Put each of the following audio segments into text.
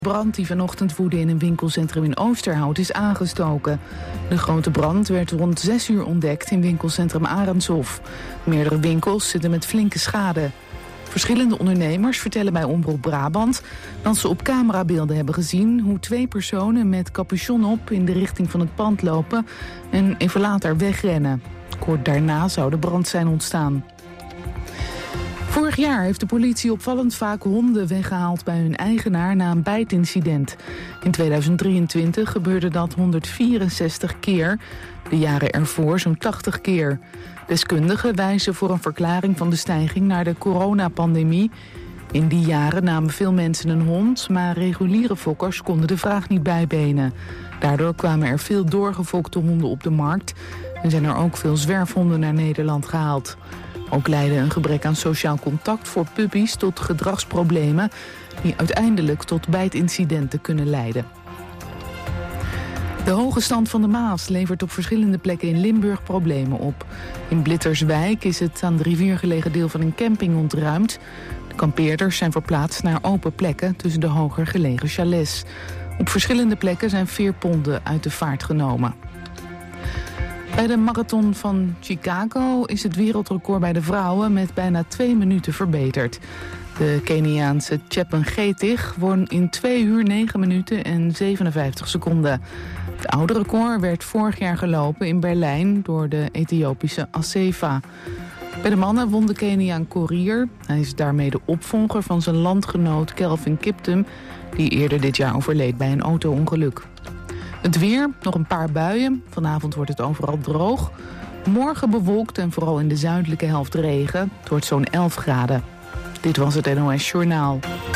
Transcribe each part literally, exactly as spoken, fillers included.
Brand die vanochtend woedde in een winkelcentrum in Oosterhout is aangestoken. De grote brand werd rond zes uur ontdekt in winkelcentrum Arendshof. Meerdere winkels zitten met flinke schade. Verschillende ondernemers vertellen bij Omroep Brabant dat ze op camerabeelden hebben gezien hoe twee personen met capuchon op in de richting van het pand lopen en even later wegrennen. Kort daarna zou de brand zijn ontstaan. Vorig jaar heeft de politie opvallend vaak honden weggehaald bij hun eigenaar na een bijtincident. In tweeduizend drieëntwintig gebeurde dat honderdvierenzestig keer, de jaren ervoor zo'n tachtig keer. Deskundigen wijzen voor een verklaring van de stijging naar de coronapandemie. In die jaren namen veel mensen een hond, maar reguliere fokkers konden de vraag niet bijbenen. Daardoor kwamen er veel doorgefokte honden op de markt en zijn er ook veel zwerfhonden naar Nederland gehaald. Ook leidde een gebrek aan sociaal contact voor puppies tot gedragsproblemen die uiteindelijk tot bijtincidenten kunnen leiden. De hoge stand van de Maas levert op verschillende plekken in Limburg problemen op. In Blitterswijk is het aan de rivier gelegen deel van een camping ontruimd. De kampeerders zijn verplaatst naar open plekken tussen de hoger gelegen chalets. Op verschillende plekken zijn veerponden uit de vaart genomen. Bij de marathon van Chicago is het wereldrecord bij de vrouwen met bijna twee minuten verbeterd. De Keniaanse Chepngetich won in twee uur negen minuten en zevenenvijftig seconden. Het oude record werd vorig jaar gelopen in Berlijn door de Ethiopische Assefa. Bij de mannen won de Keniaan Korir. Hij is daarmee de opvolger van zijn landgenoot Kelvin Kiptum, die eerder dit jaar overleed bij een auto-ongeluk. Het weer, nog een paar buien. Vanavond wordt het overal droog. Morgen bewolkt en vooral in de zuidelijke helft regen. Het wordt zo'n elf graden. Dit was het N O S Journaal.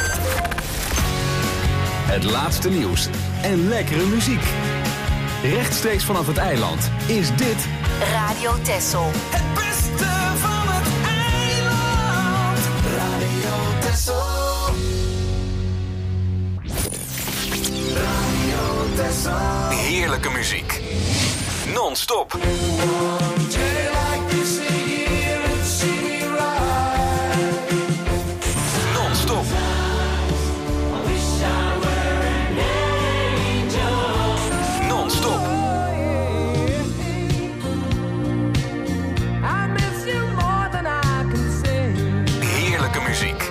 Het laatste nieuws en lekkere muziek. Rechtstreeks vanaf het eiland is dit Radio Texel. Het beste van het eiland. Radio Texel. heerlijke muziek. Non-stop. Non-stop. Non-stop. Heerlijke muziek.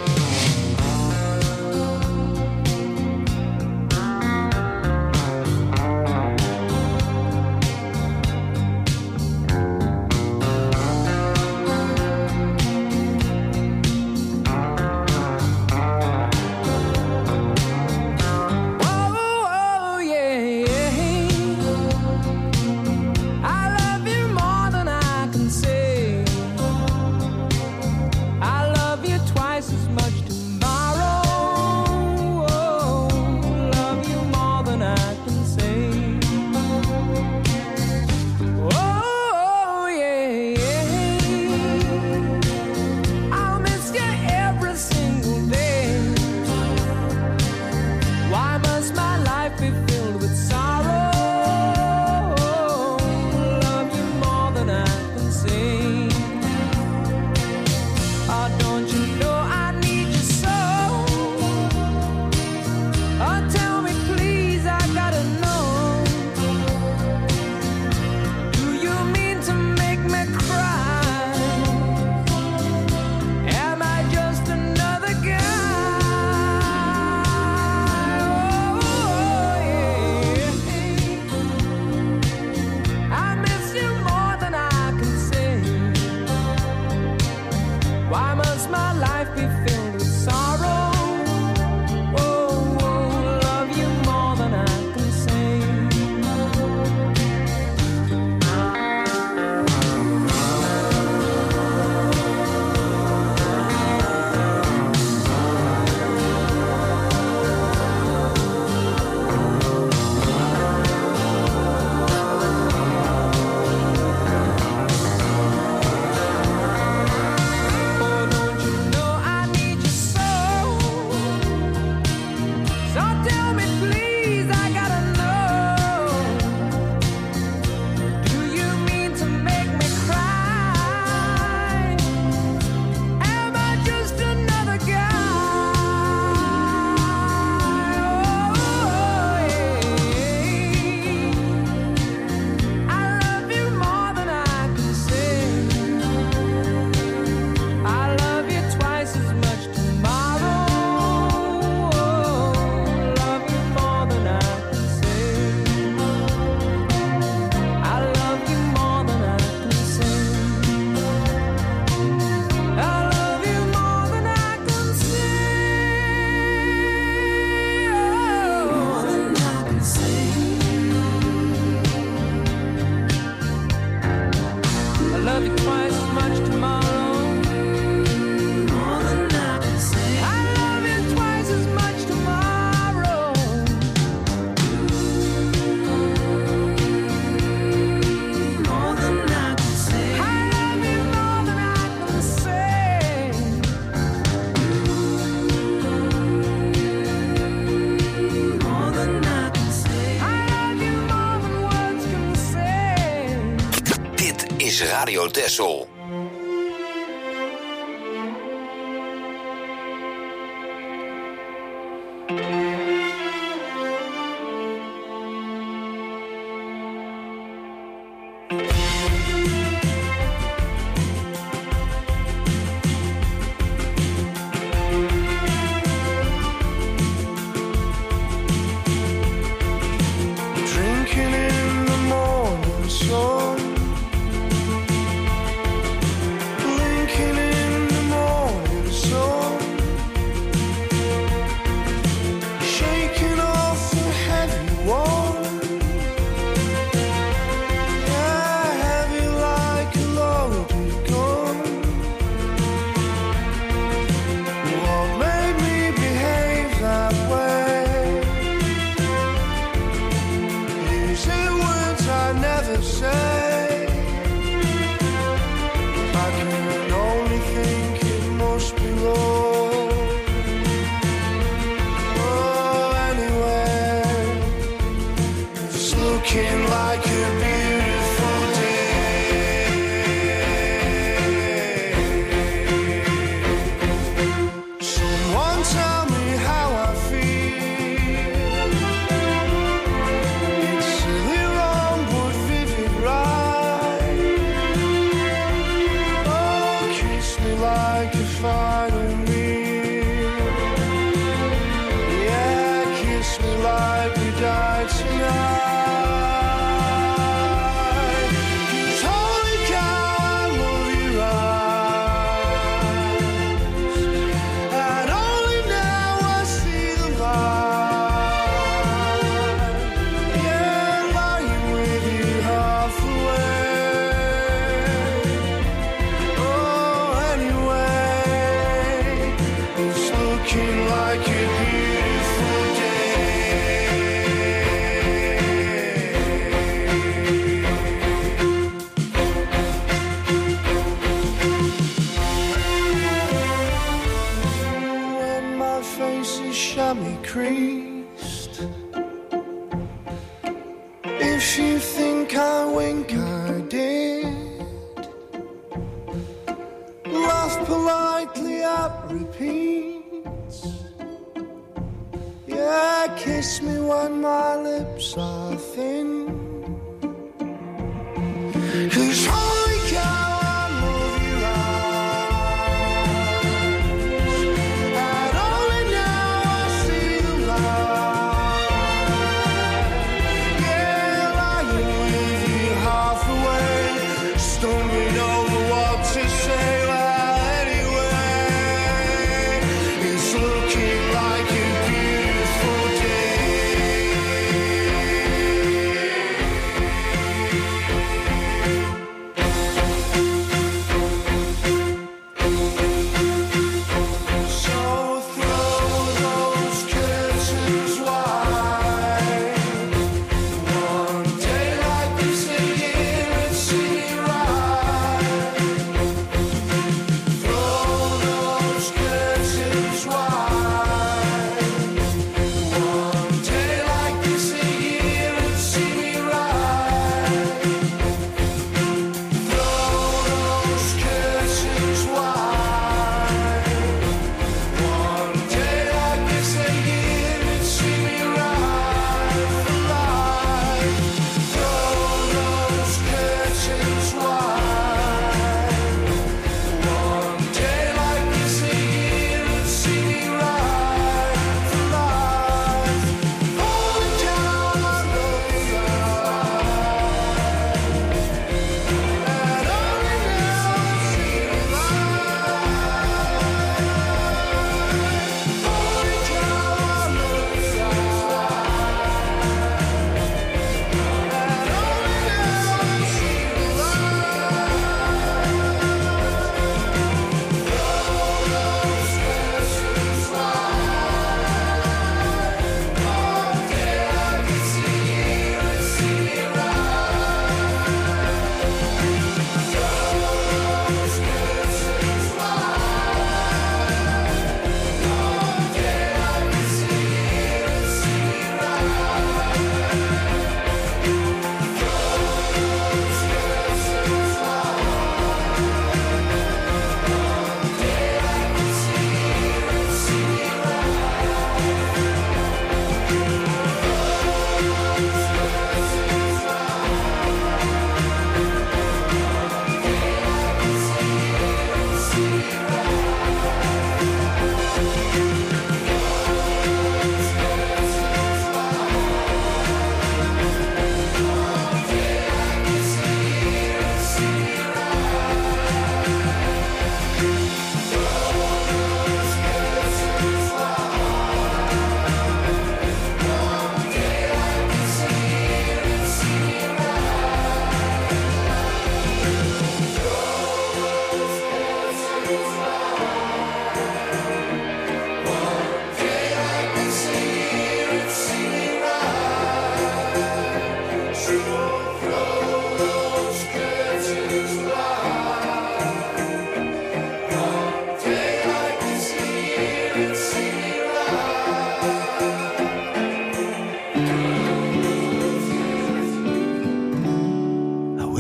is Radio Texel.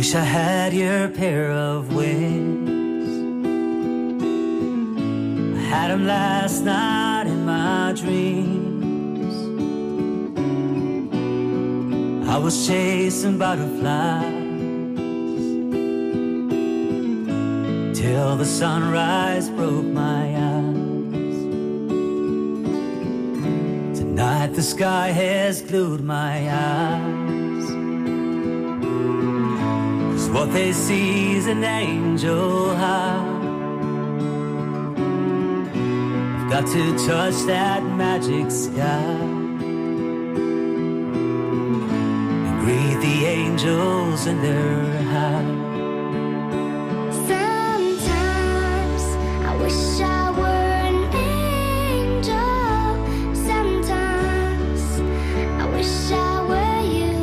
wish I had your pair of wings. I had them last night in my dreams. I was chasing butterflies till the sunrise broke my eyes. Tonight the sky has glued my eyes, 'cause what they see is an angel high. I've got to touch that magic sky and greet the angels in their high. Wish I were an angel. Sometimes I wish I were you.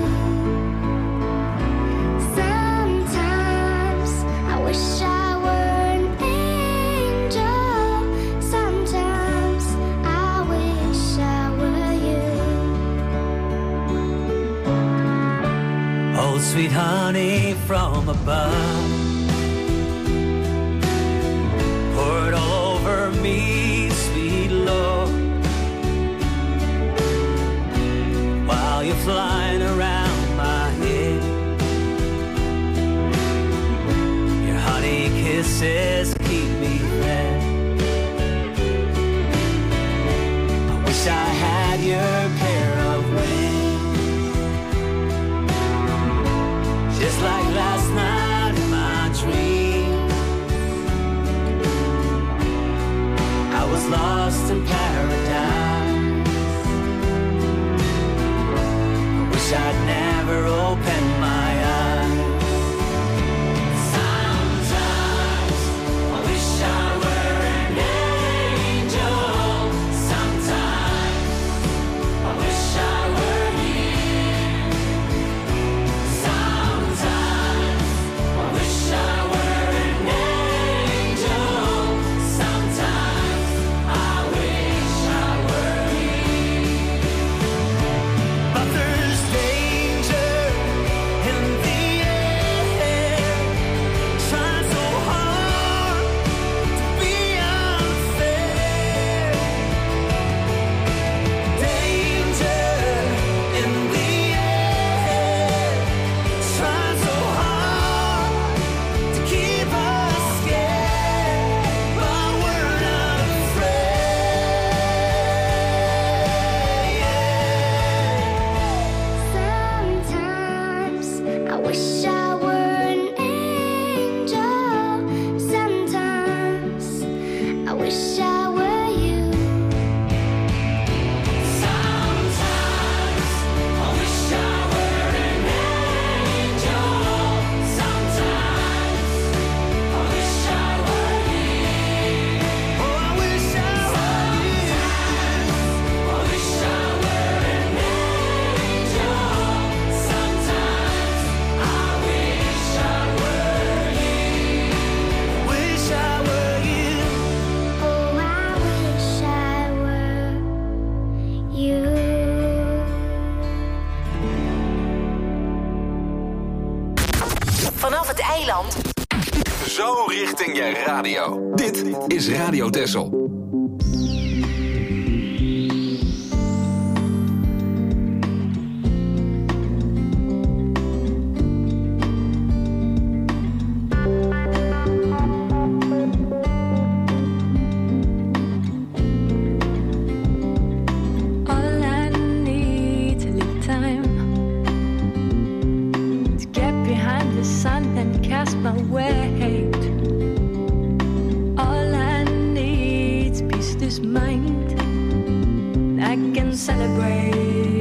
Sometimes I wish I were an angel. Sometimes I wish I were you. Oh, sweet honey from above, pour it all over me, sweet Lord, while you're flying around my head. Your honey kisses keep me fed. I wish I had your pair of wings, just like last night in my dream. I was lost in paradise. I wish I'd never opened my eyes. Sometimes I wish I were an angel. Sometimes I wish I were here. Sometimes I wish I were an angel. Sometimes I wish I were here. But there's danger in the air, trying so hard to be unfair. Danger in the air, trying so hard to keep us scared, but we're not afraid. Sometimes I wish I were an angel. Sometimes I wish I were you. Sometimes I wish I were an angel. Sometimes I wish I were here. Oh, I wish I were here. I wish I were an angel. Sometimes I wish I were here. Wish I were you. Oh, I wish I were you. Vanaf het eiland. Zo richting je radio. Dit is Radio Texel. All I need a little time to get behind the sun and cast my weight. All I need is peace, this mind I can celebrate.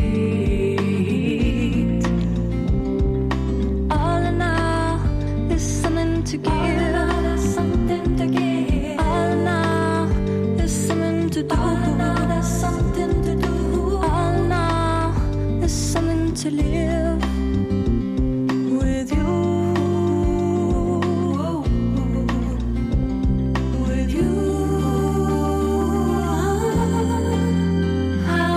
All I know is something to give. Something to give. All I know is something to do. Something to do. All I know is something to live with you. With you. How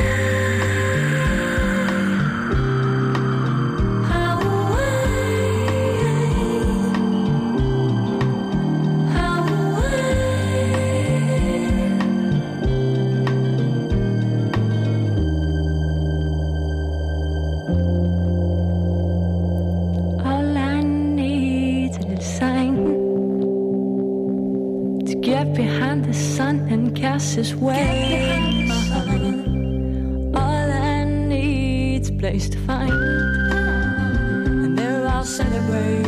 I, how I is waiting. All I need's a place to find, and there I'll celebrate.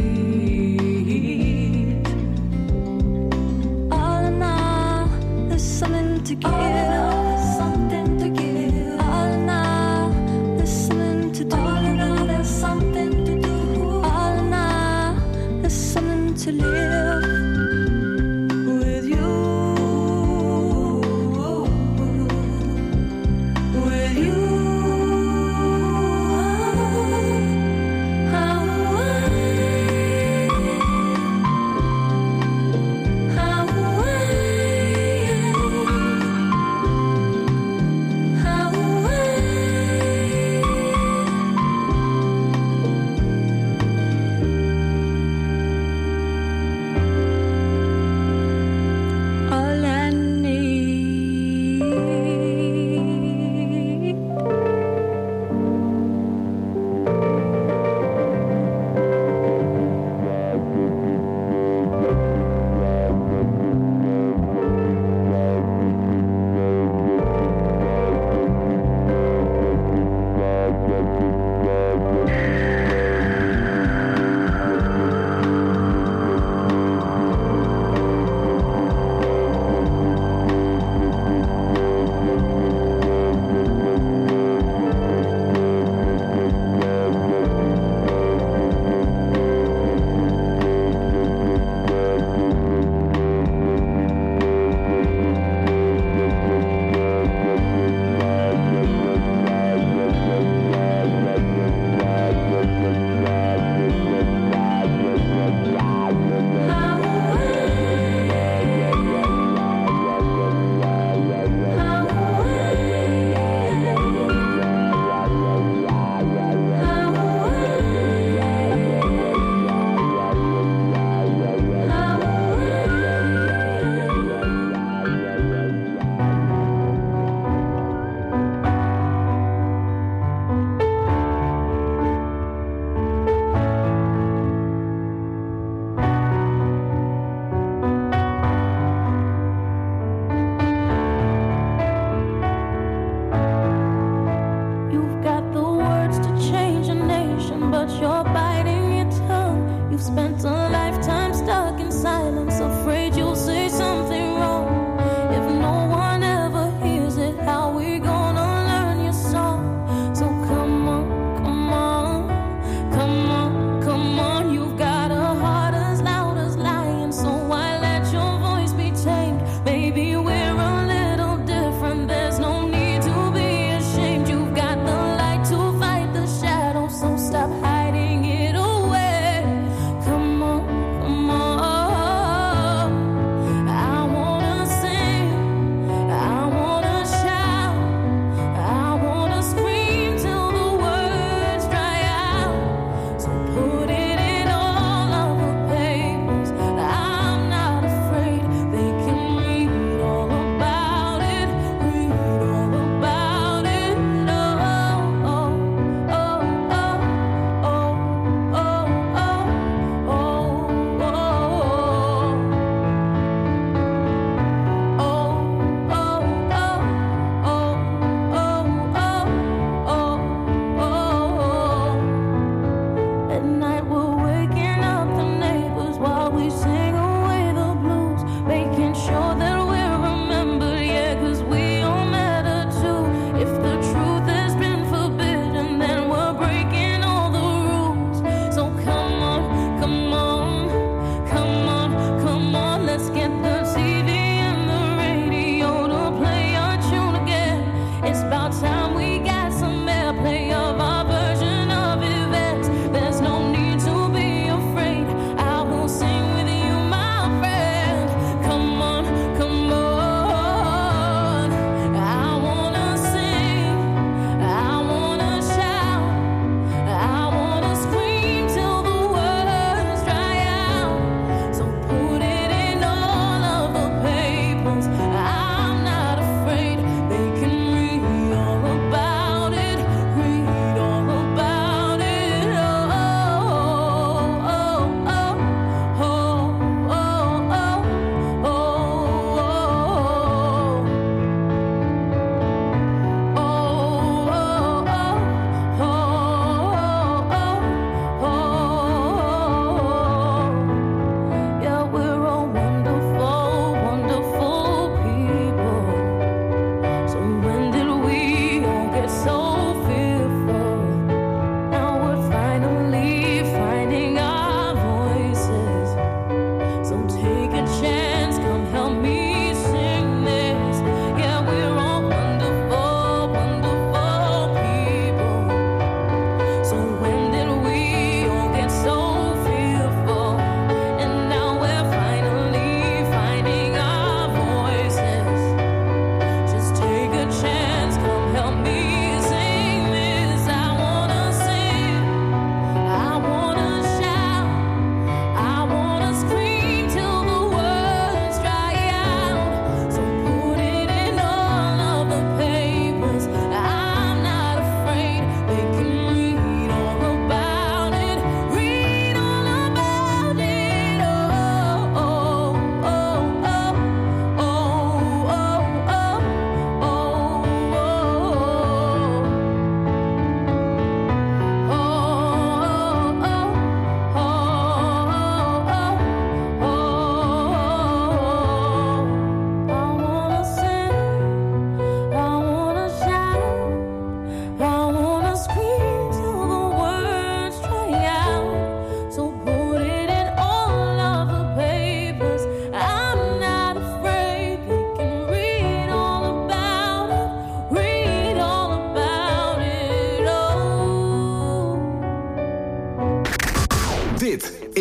All in all, there's something to give, something to give. All in all, there's something to do. All in all, there's something to do. All in all, there's something to live with you. With you. How all I need. You've got the words to change a nation, but you're biting your tongue. You've spent a lifetime stuck in silence, afraid you'll say something wrong. If no one ever hears it, how we gonna learn your song? So come on, come on, come on, come on. You've got a heart as loud as lion, so why let your voice be tamed? Maybe we're a little different, there's no need to be ashamed. You've got the light to fight the shadow, so stop hiding it away. Come on,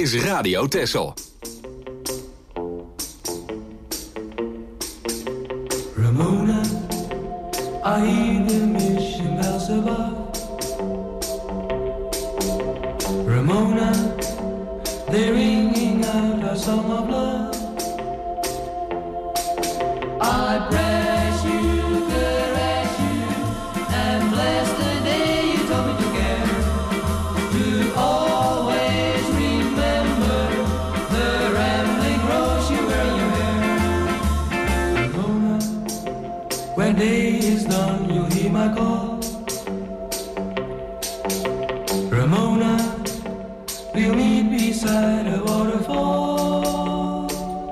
is Radio Texel. Ramona, I hear the mission bells above. Ramona, they're ringing out our song of love. I press you, caress you, and bless the day you told me to care. To always remember the rambling rose you wear in your hair. Ramona, when day is done, you'll hear my call. Ramona, we'll meet beside a waterfall.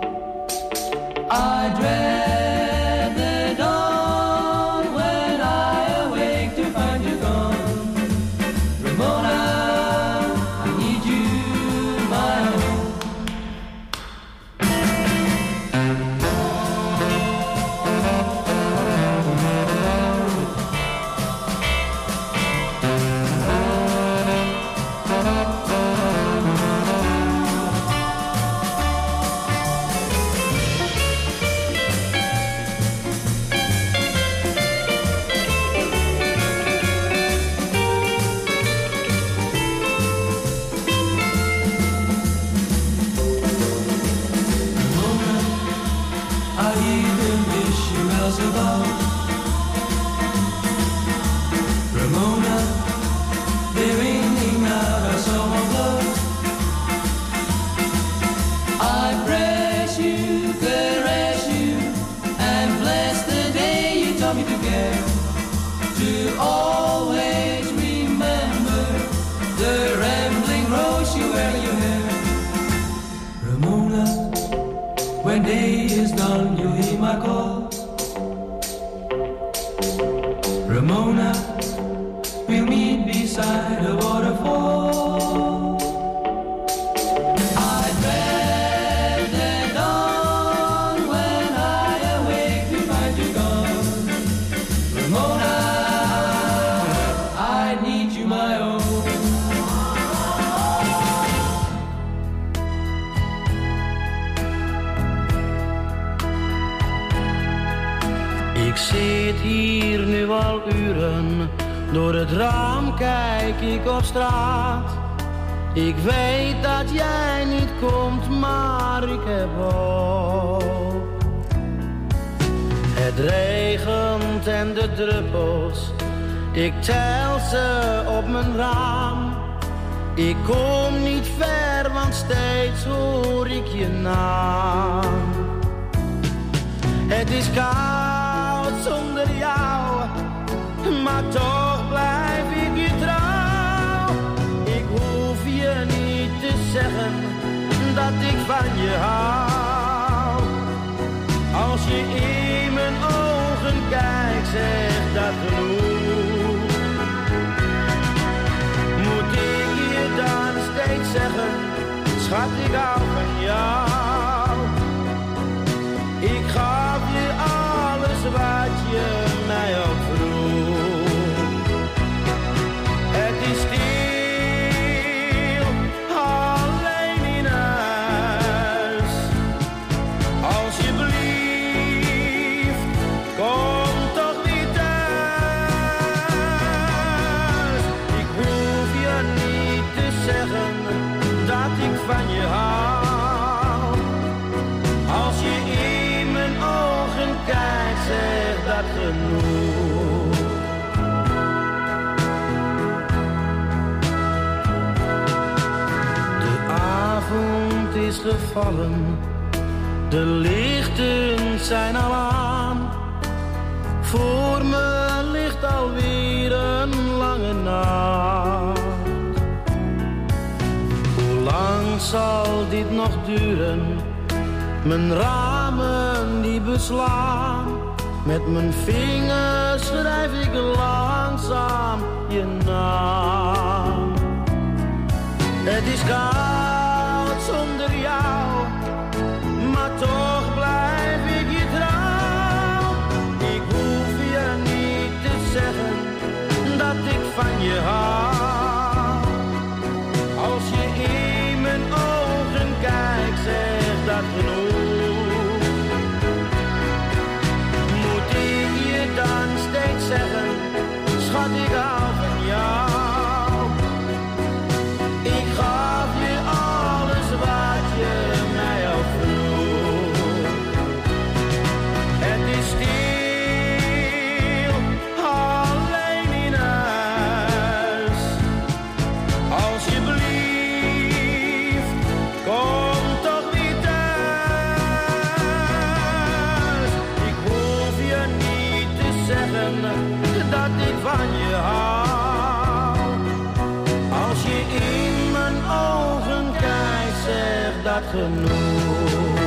I dread the dawn when I awake to find you gone. Ramona, I need you, my own. I hear the mission bells above. Ramona, they're ringing out our song of love. I press you, caress you, and bless the day you taught me to care. To always remember the rambling rose you wear in your hair. Ramona, when day is done, you'll hear my call. Ramona, we'll meet beside a waterfall. I dread the dawn when I awake to find you gone. Ramona, I need you, my own. Ik zit hier nu al uren, door het raam kijk ik op straat. Ik weet dat jij niet komt, maar ik heb hoop. Het regent en de druppels, ik tel ze op mijn raam. Ik kom niet ver, want steeds hoor ik je naam. Het is koud zonder jou, maar toch blijf ik je trouw. Ik hoef je niet te zeggen dat ik van je hou. Als je in mijn ogen kijkt, zegt dat genoeg. Moet ik je dan steeds zeggen, schat, ik hou van jou. Ik gaf je alles wat je mij ook vroeg. Het is stil, alleen in huis. Alsjeblieft, kom toch weer thuis. Ik hoef je niet te zeggen dat ik van je hou. Als je in mijn ogen kijkt, zegt dat genoeg. De avond is gevallen, de lichten zijn al aan. Voor me ligt alweer een lange nacht. Hoe lang zal dit nog duren? Mijn ramen die beslaan. Met mijn vingers schrijf ik langzaam je naam. Het is koud zonder jou, maar toch blijf ik je trouw. Ik hoef je niet te zeggen dat ik van je hou. Als je in mijn ogen hou van jou. Ik gaf je alles wat je mij al vroeg. Het is stil, alleen in huis. Alsjeblieft, kom toch niet thuis. Ik hoef je niet te zeggen dat ik van je hou. Als je in mijn ogen kijkt, zeg dat genoeg.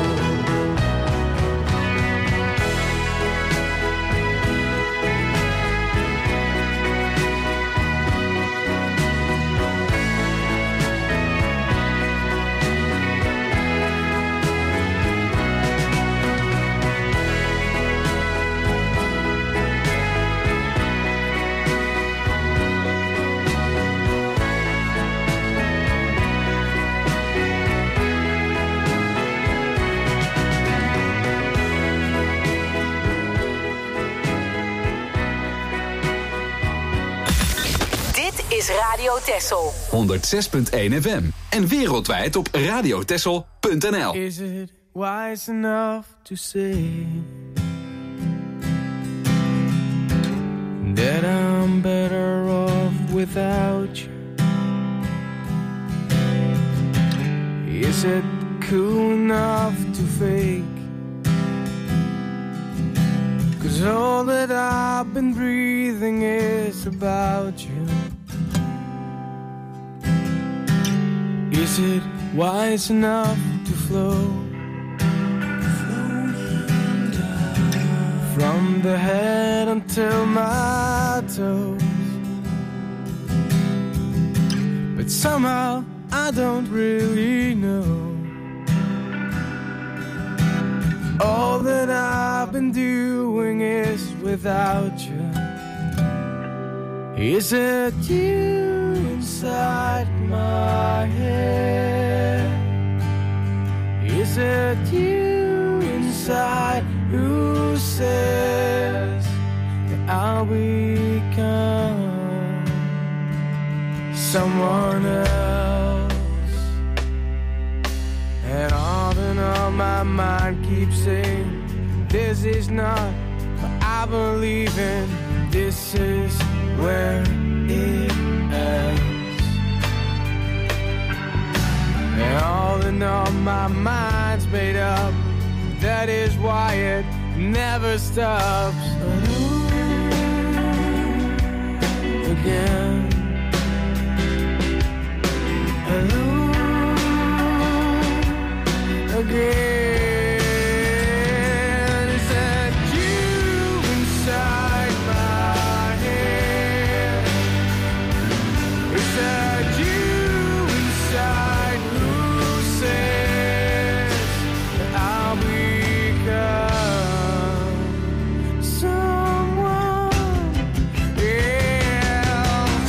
Is Radio Texel. honderdzes punt één F M. En wereldwijd op radiotexel punt n l. Is it wise enough to say that I'm better off without you? Is it cool enough to fake? 'Cause all that I've been breathing is about you. Is it wise enough to flow from the head until my toes? But somehow I don't really know. All that I've been doing is without you. Is it you inside my head? Is it you inside who says that I'll become someone else? And all in all my mind keeps saying this is not what I believe in. This is where it ends. And all in all my mind's made up. That is why it never stops. Alone again. Alone again. Is that you inside my head? Is that you inside who says that I'll become someone else?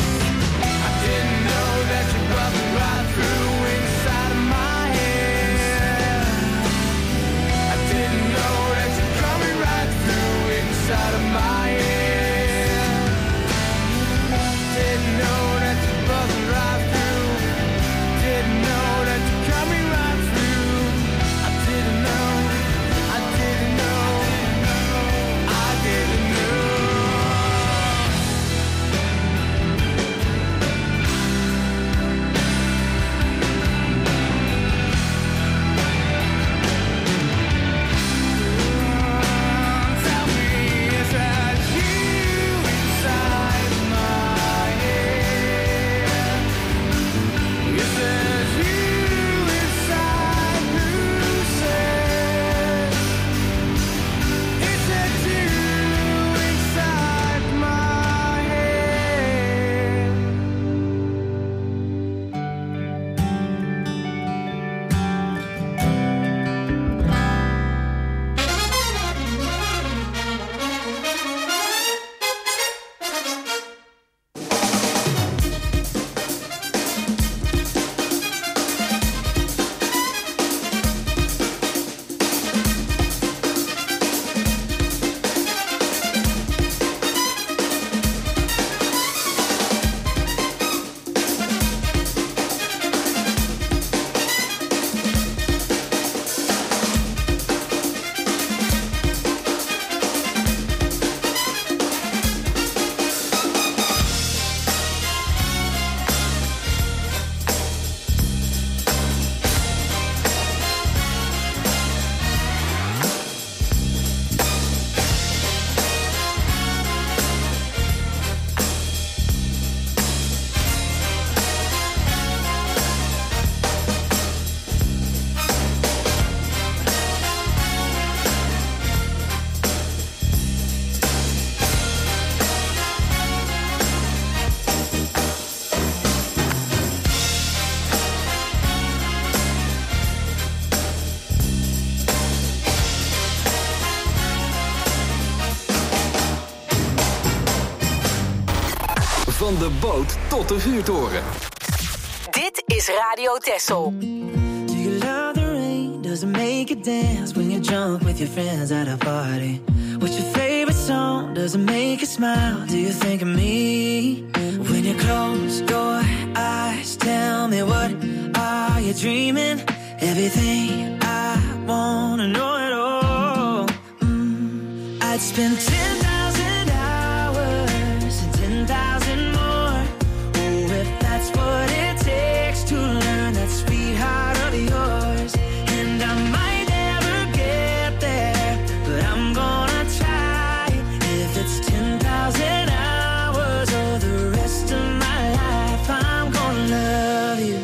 Van de boot tot de vuurtoren. Dit is Radio Texel. Do you love the rain? Does it make you dance when you're drunk with your friends at a party? What's your favorite song? Does it make you smile? Do you think of me? When you close your eyes, tell me, what are you dreaming? Everything I wanna know it all. Mm, I'd spend ten thousand hours and ten thousand more. Oh, if that's what it takes to learn that sweetheart of yours. And I might never get there, but I'm gonna try. If it's ten thousand hours or the rest of my life, I'm gonna love you.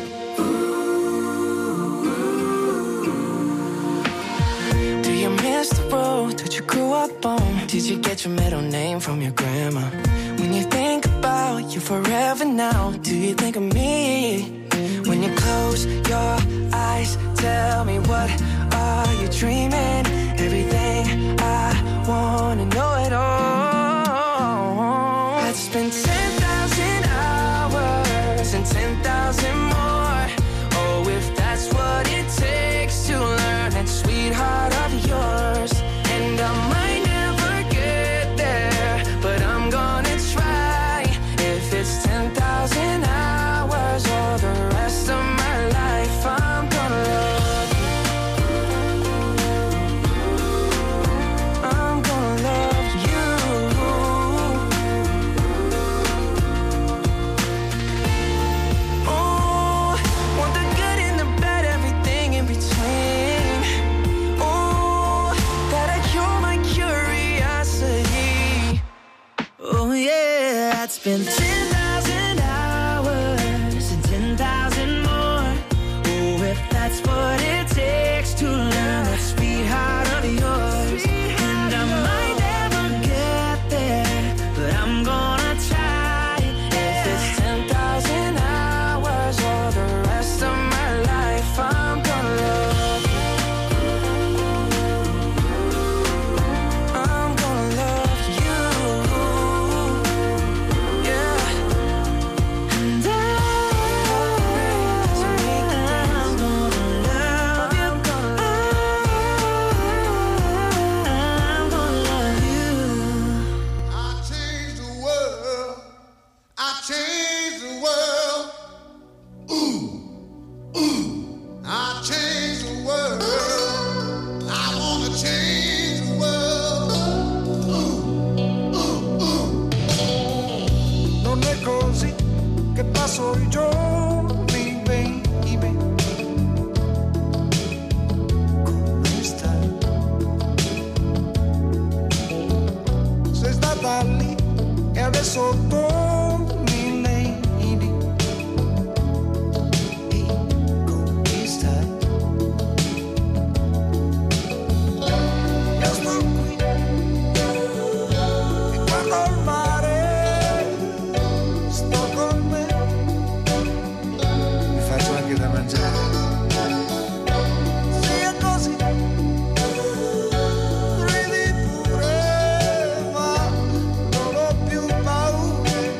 Do you miss the road that you grew up on? Did you get your middle name from your grandma? When you think about you forever now, do you think of me? When you close your eyes, tell me, what are you dreaming? Everything I wanna know it all. I'd spend ten thousand hours and ten thousand more. Oh, if that's what it takes to learn that sweetheart of yours. And I might never get there, but I'm gonna try. If it's ten thousand hours or the rest of my life, I'm gonna love you. I'm gonna love you. Oh, want the good and the bad, everything in between. Oh, that'll cure my curiosity. Oh yeah, I'd spend ten thousand hours and ten thousand more. Oh, if that's what it takes to learn that sweetheart of yours. And I might never get there, but I'm gonna try. If it's ten thousand hours or the rest of my life, I'm gonna love you. I'm gonna love you. Yeah. And I, I'm gonna love you. I'm gonna love you. I changed the world. I changed the world. Ooh, ooh. I changed the world. I wanna change the world. Ooh, ooh, ooh. Non è così che passo i giorni, baby. Come stai? Sei stata lì e adesso torni, lady. Ehi, come stai? Io sto qui e guardo il mare. Sto con me, mi faccio anche da mangiare. Sì, è così, ridi pure, ma non ho più paura.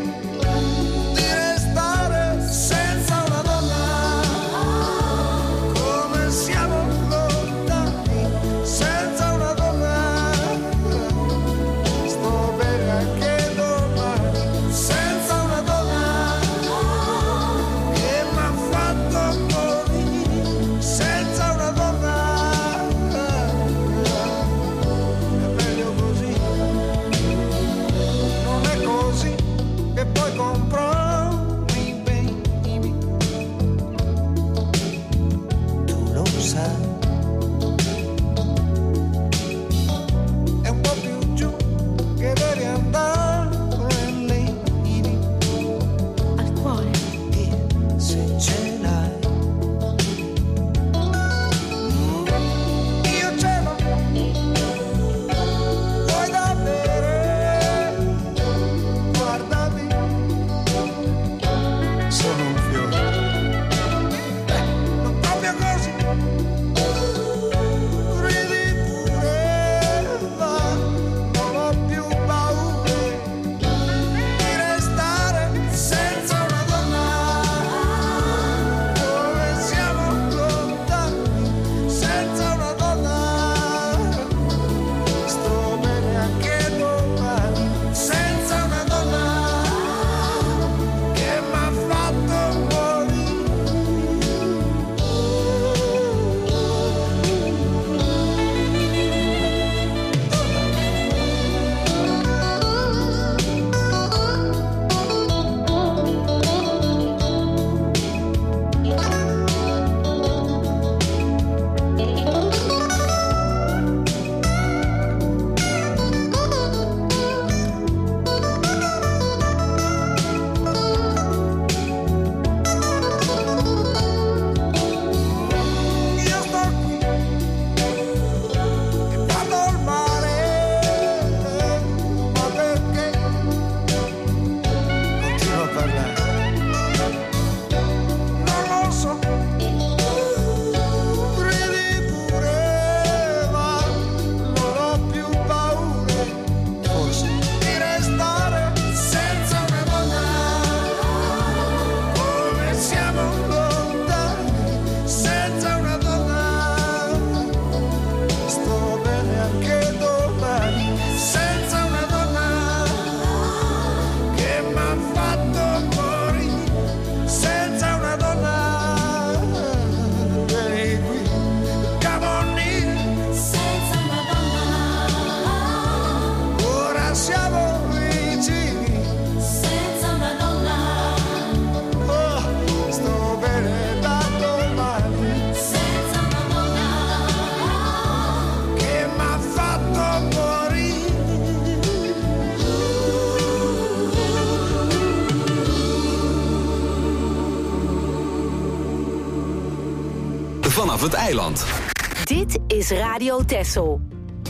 vanaf het eiland. Dit is Radio Texel.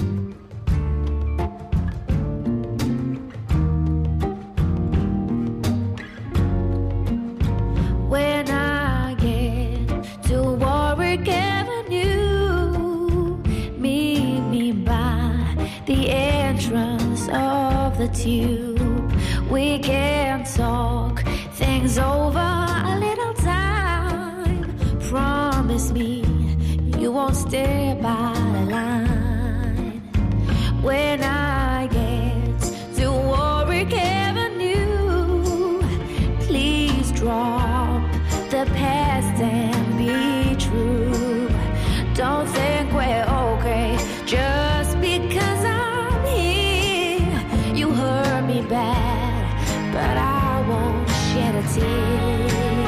When I get to Warwick Avenue, meet me by the entrance of the tube. We can talk things over a little time. Promise me you won't stay by the line. When I get to Warwick Avenue, please drop the past and be true. Don't think we're okay just because I'm here. You hurt me bad, but I won't shed a tear.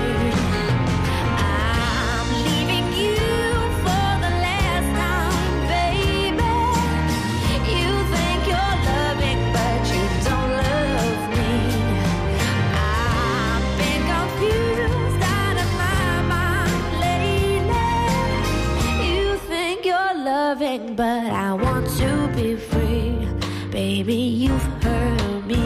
I'm leaving you for the last time, baby. You think you're loving, but you don't love me. I've been confused out of my mind lately. You think you're loving, but I want to be free. Baby, you've hurt me.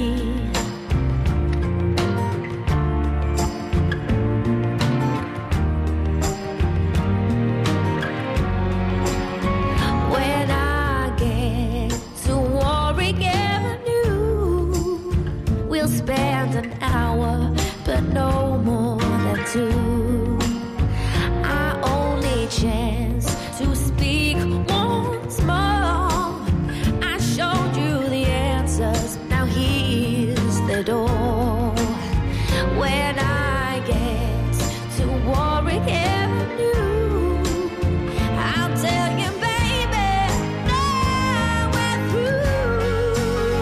When I get to Warwick Avenue, we'll spend an hour, but no more than two. Our only chance to speak once more. I showed you the answers, now here's the door. When I get to Warwick Avenue, I'll tell you, baby, now we're through.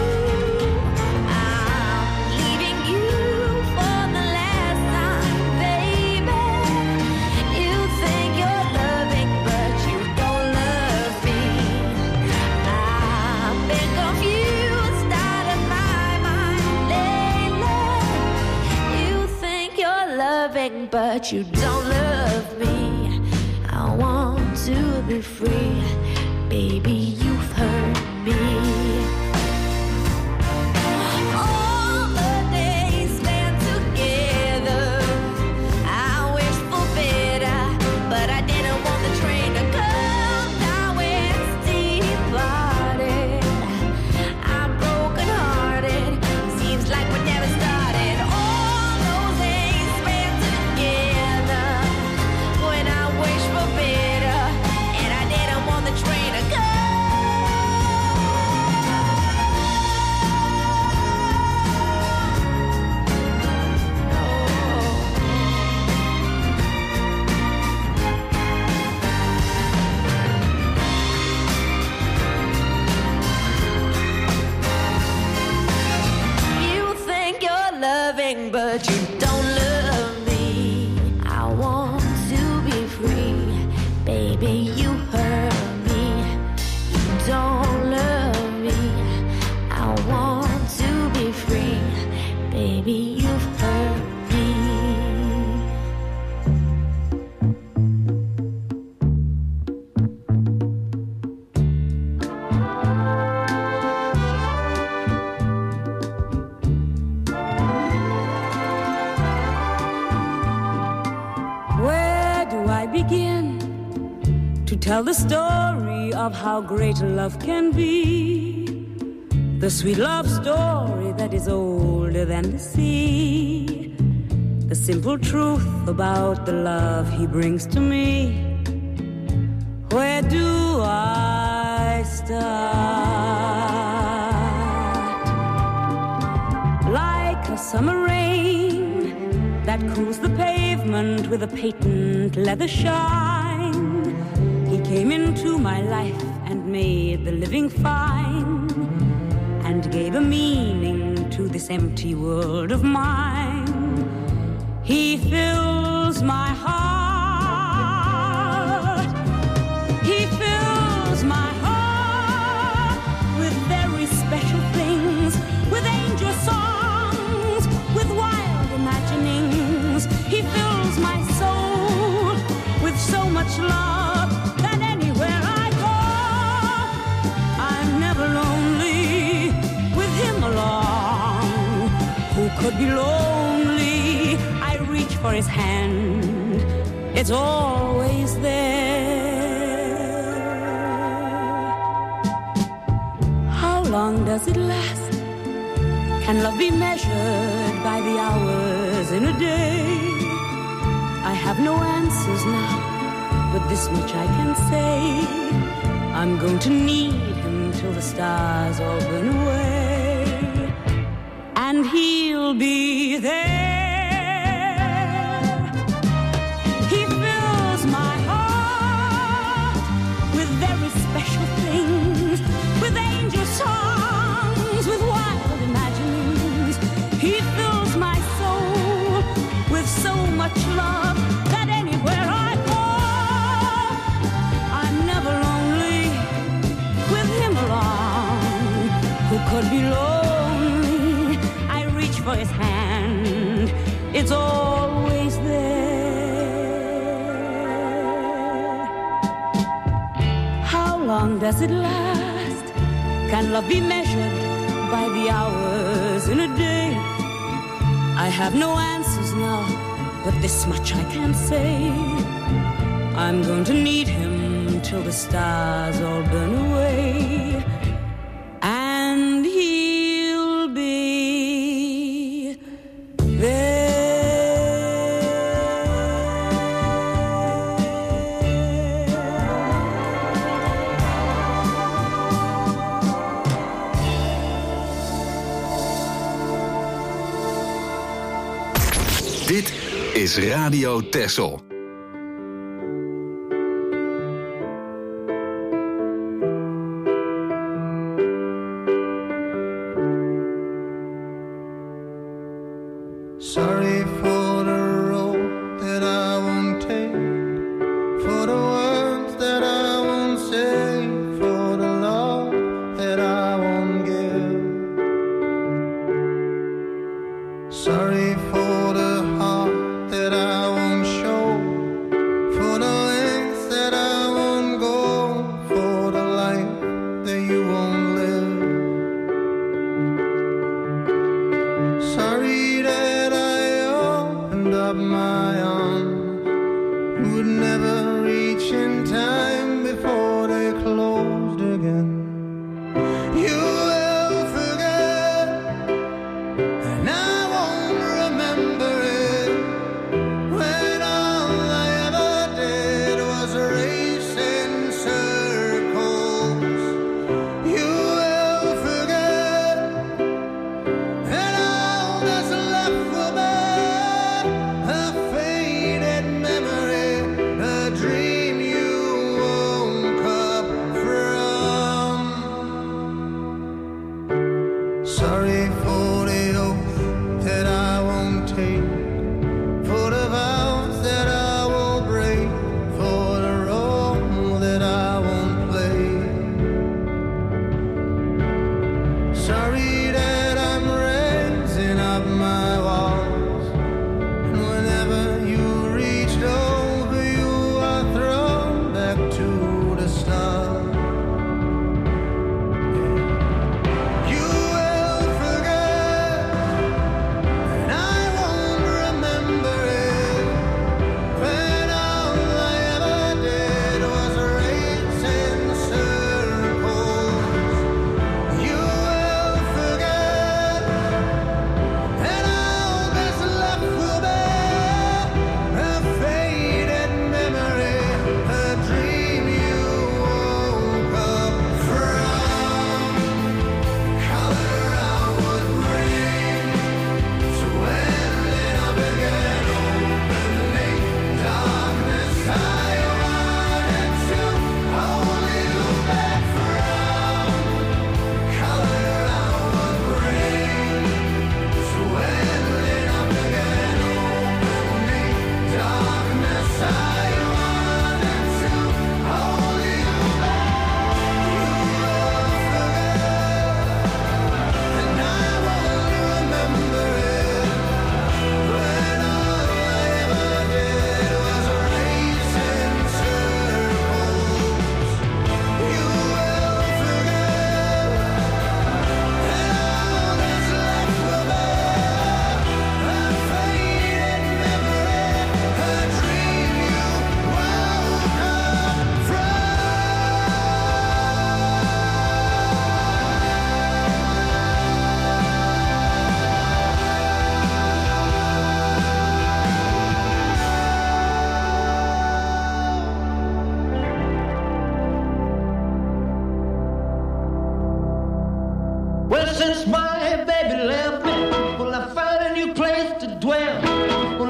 I'm leaving you for the last time, baby. You think you're loving, but you don't love me. I've been confused out of my mind lately. You think you're loving, but you don't love me. I want to be free, baby, you've hurt me. All the days spent together, I wish for better, but I didn't want the train to come. Now it's departed. I'm broken hearted. Seems like we never started. All those days spent together, when I wish for better, and I didn't want the train to come. You think you're loving, but you don't love me. I want to be free, baby, you hurt me. You don't love me. I want to be free, baby, you've hurt me. Where do I begin to tell the story of how great love can be? The sweet love story that is older than the sea. The simple truth about the love he brings to me. Where do I start? Like a summer rain that cools the pavement with a patent leather shine. He came into my life and made the living fine, and gave a meaning to this empty world of mine. He fills my heart. He fills my heart with very special things, with angel songs, with wild imaginings. He fills my soul with so much love could be lonely, I reach for his hand. It's always there. How long does it last? Can love be measured by the hours in a day? I have no answers now, but this much I can say. I'm going to need him till the stars all burn away, and he'll be there. He fills my heart with very special things, with angel songs, with wild imaginings. He fills my soul with so much love that anywhere I go, I'm never lonely with him along. Who could be lonely? I reach for his hand. It's always there. How long does it last? Can love be measured by the hours in a day? I have no answers now, but this much I can say. I'm going to need him till the stars all burn away, and he'll be there. Dit is Radio Texel. Sorry for the road that I won't take, for the words that I won't say, for the love that I won't give. Sorry for the heart that I won't show, for the lengths that I won't go, for the life that you won't live. Sorry that I opened up my arms, would never reach in time before they closed again. You will forget, and I won't remember it, when all I ever did was race in circles. You will forget, and all that's left will be a face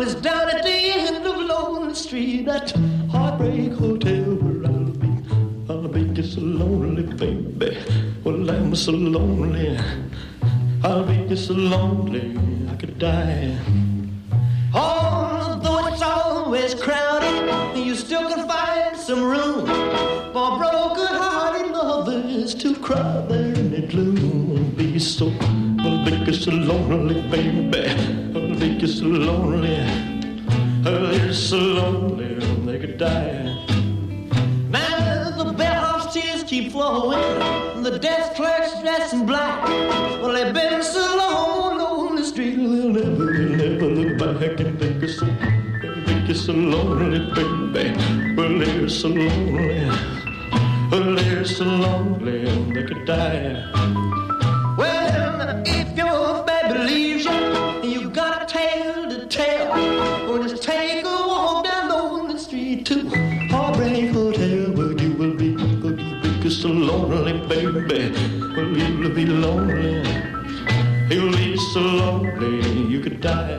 is down at the end of Lonely Street, that heartbreak hotel where I'll be. I'll be just so lonely, baby. Well, I'm so lonely. I'll be just so lonely, I could die. Although it's always crowded, you still can find some room for broken-hearted lovers to cry there in the gloom. Be so, I'll be so lonely, baby. I'll be so lonely. They're so lonely they could die. Now the bellhop's tears keep flowing, the desk clerk's dressed in black. Well, they've been so long on the street, they'll never, they'll never look back and think it's so, think it's so lonely, baby. Well, they're so lonely. Well, they're so lonely they could die. Well, if your baby leaves you, you got a tale to tell. Well, just take a walk down on the street to Heartbreak Hotel, where you will be, where you will be so lonely, baby. Well, you'll be lonely. You'll be so lonely you could die.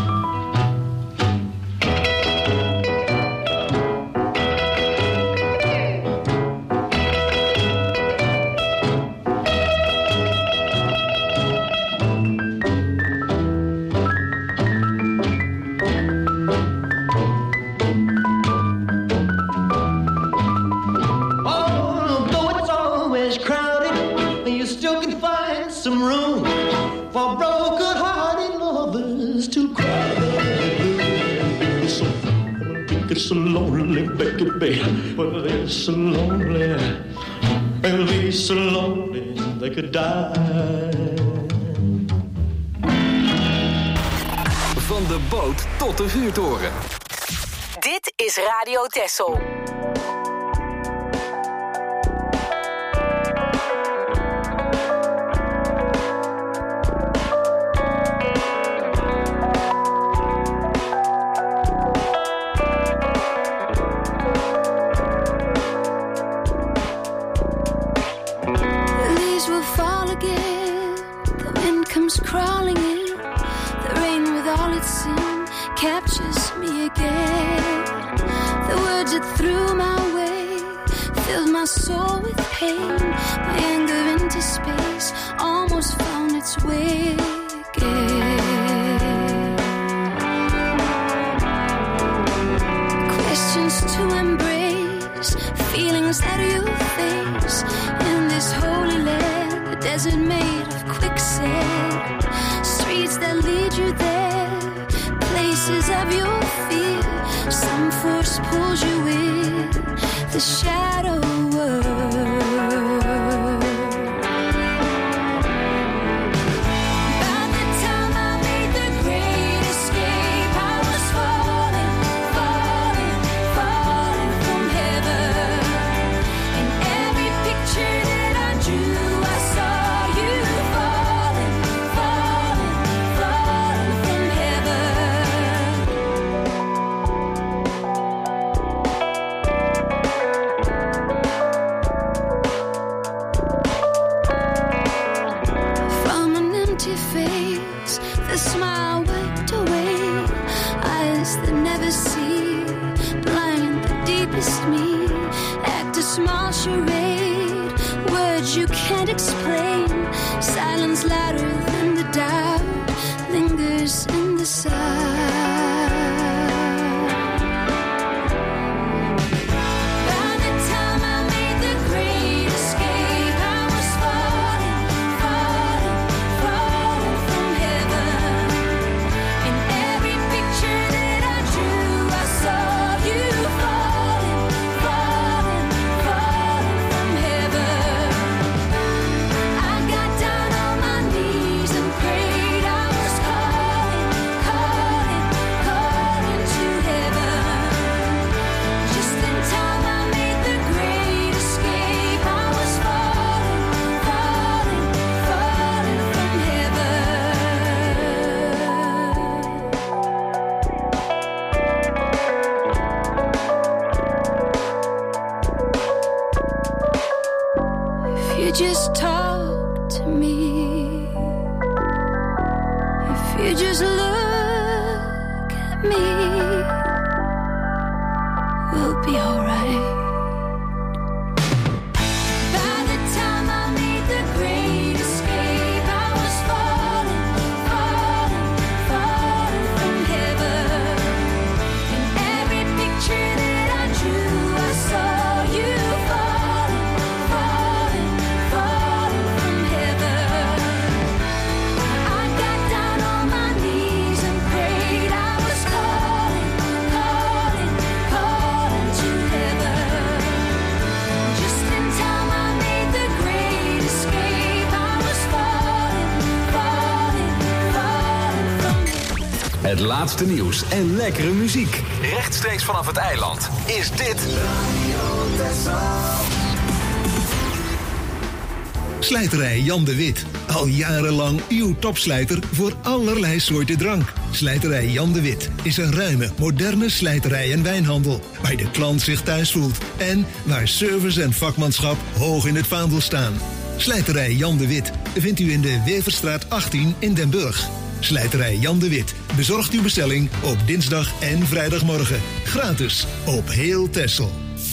So lonely, baby. Well, they're so lonely. They'll be so lonely they could die. Van de boot tot de vuurtoren. Dit is Radio Texel. Crawling in, the rain with all its sin captures me again. The words that threw my way filled my soul with pain. My anger into space almost found its way again. Questions to embrace, feelings that you face in this holy land, a desert made of quicksand. Streets that lead you there, places of your fear. Some force pulls you in, the shadow world. By the time I made the great escape, I was falling, falling, falling from heaven. In every picture that I drew, I saw you falling, falling, falling from heaven. From an empty face, the smile wiped away. Eyes that never see, blind the deepest me. Act a small charade, words you can't explain. Silence louder than the doubt lingers in the side. By the time I made the great escape, I was falling, falling, falling from heaven. In every picture that I drew, I saw you falling, falling, falling from heaven. I got down on my knees. me. We'll be alright. By the time I made the great escape, I was falling, falling, falling from heaven. In every picture that I drew, I saw you falling, falling, falling from heaven. I got down on my knees and prayed. I was calling, calling, calling to heaven. Just in time I made the great escape. I was falling, falling, falling from heaven. Het laatste nieuws en lekkere muziek. Rechtstreeks vanaf het eiland is dit Slijterij Jan de Wit. Al jarenlang uw topslijter voor allerlei soorten drank. Slijterij Jan de Wit is een ruime, moderne slijterij en wijnhandel. Waar de klant zich thuis voelt. En waar service en vakmanschap hoog in het vaandel staan. Slijterij Jan de Wit vindt u in de Weverstraat achttien in Den Burg. Slijterij Jan de Wit bezorgt uw bestelling op dinsdag en vrijdagmorgen. Gratis op heel Texel.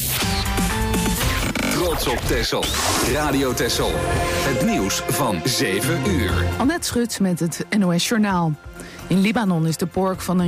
Trots op Texel. Radio Texel. Het nieuws van zeven uur. Annette Schut met het N O S Journaal. In Libanon is de pork van een